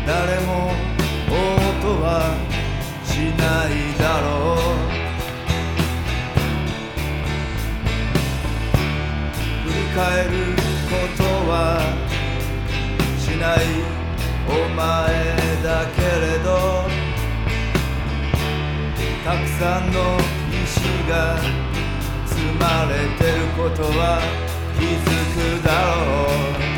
誰も応答はしないだろう。振り返ることはしないお前だけれど、たくさんの石が積まれてることは気づくだろう。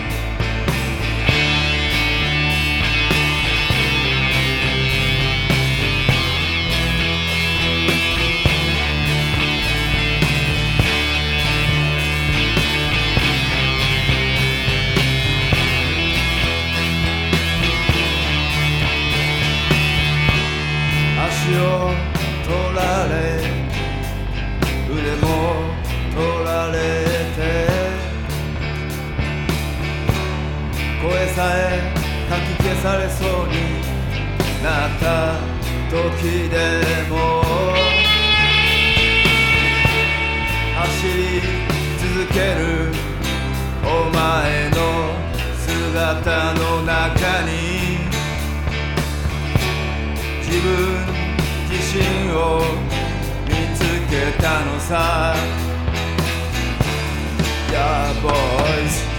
足を取られ腕も取られて、声さえかき消されそうになった時でも走り続けるお前の姿の中に自分自身を見つけたのさ。 Yeah, boys。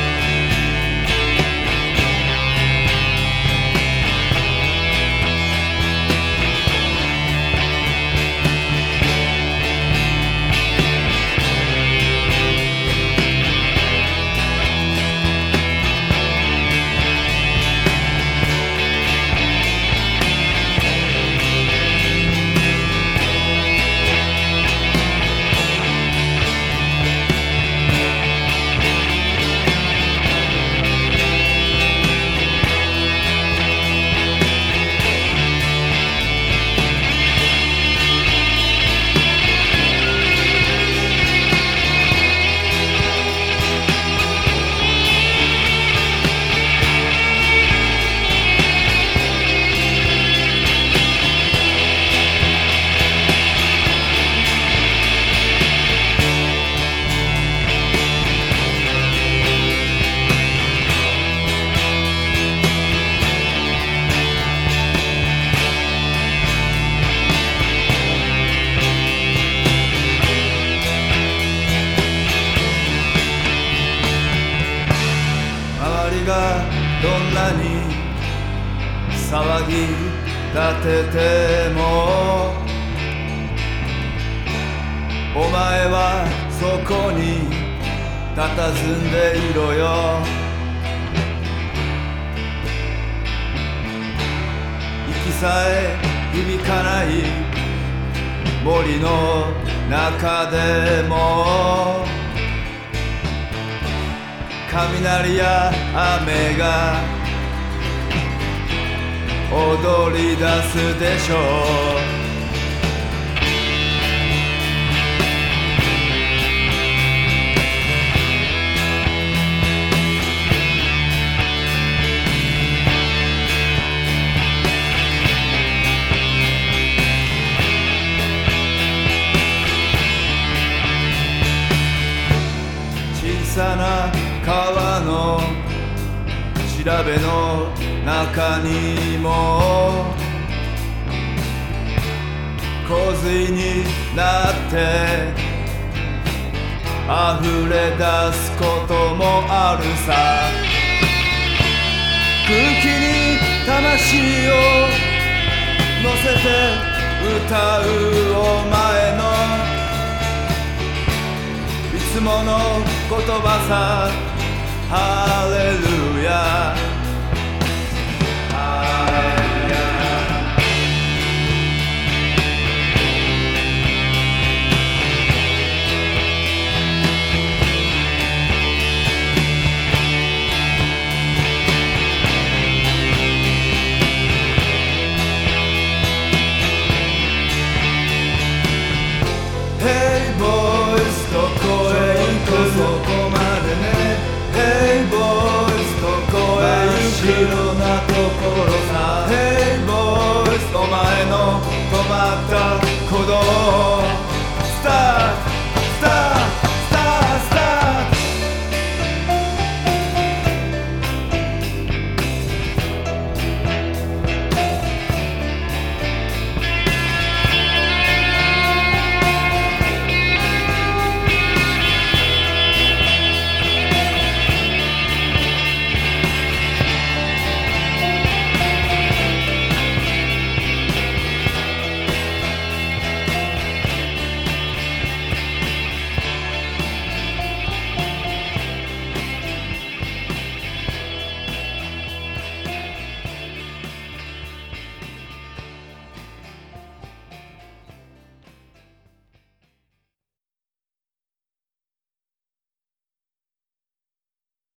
どんなに騒ぎ立ててもお前はそこに佇んでいろよ。息さえ響かない森の中でも雷や雨が踊り出すでしょう。小さな川の調べの中にも洪水になって溢れ出すこともあるさ。空気に魂を乗せて歌うお前のいつもの言葉さ。ハレルヤ。Hey boys どこへ行くそこまでね。Hey boys どこへ行く。後ろなところ